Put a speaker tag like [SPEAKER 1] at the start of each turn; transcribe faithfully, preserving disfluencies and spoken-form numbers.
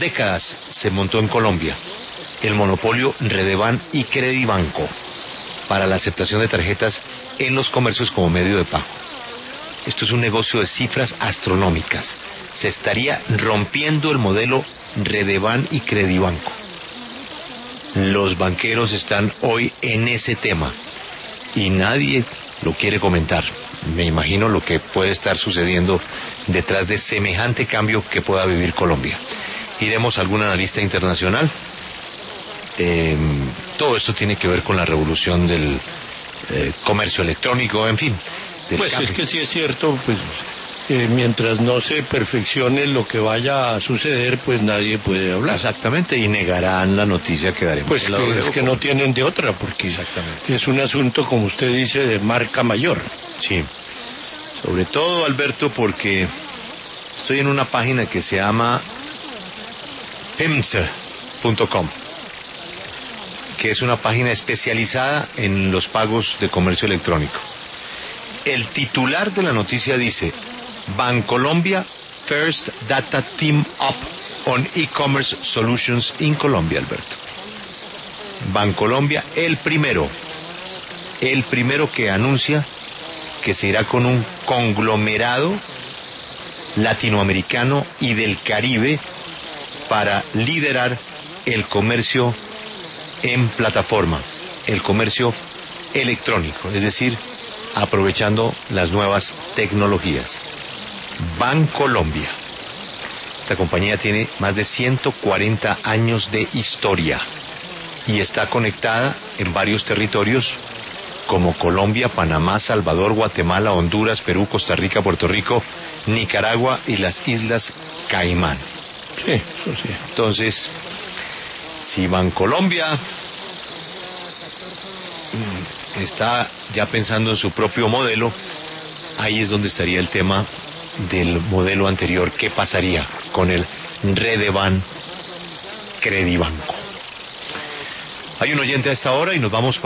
[SPEAKER 1] décadas se montó en Colombia el monopolio Redeban y Credibanco para la aceptación de tarjetas en los comercios como medio de pago. Esto es un negocio de cifras astronómicas. Se estaría rompiendo el modelo Redeban y Credibanco. Los banqueros están hoy en ese tema y nadie lo quiere comentar. Me imagino lo que puede estar sucediendo detrás de semejante cambio que pueda vivir Colombia. Iremos a algún analista internacional. Eh, todo esto tiene que ver con la revolución del eh, comercio electrónico, en fin.
[SPEAKER 2] Pues cambio. Es que sí es cierto, pues eh, mientras no se perfeccione lo que vaya a suceder, pues nadie puede hablar.
[SPEAKER 1] Exactamente, y negarán la noticia que daremos.
[SPEAKER 2] Pues que, es que no tienen de otra, porque exactamente es un asunto, como usted dice, de marca mayor.
[SPEAKER 1] Sí, sobre todo, Alberto, porque estoy en una página que se llama pimsa punto com, que es una página especializada en los pagos de comercio electrónico. El titular de la noticia dice: Bancolombia First Data Team Up on E-Commerce Solutions in Colombia, Alberto. Bancolombia, el primero, el primero que anuncia que se irá con un conglomerado latinoamericano y del Caribe para liderar el comercio en plataforma, el comercio electrónico, es decir, aprovechando las nuevas tecnologías. Bancolombia. Esta compañía tiene más de ciento cuarenta años de historia y está conectada en varios territorios como Colombia, Panamá, Salvador, Guatemala, Honduras, Perú, Costa Rica, Puerto Rico, Nicaragua y las Islas Caimán.
[SPEAKER 2] Sí, eso sí.
[SPEAKER 1] Entonces, si Bancolombia está ya pensando en su propio modelo, ahí es donde estaría el tema del modelo anterior. ¿Qué pasaría con el Redeban Credibanco? Hay un oyente a esta hora y nos vamos para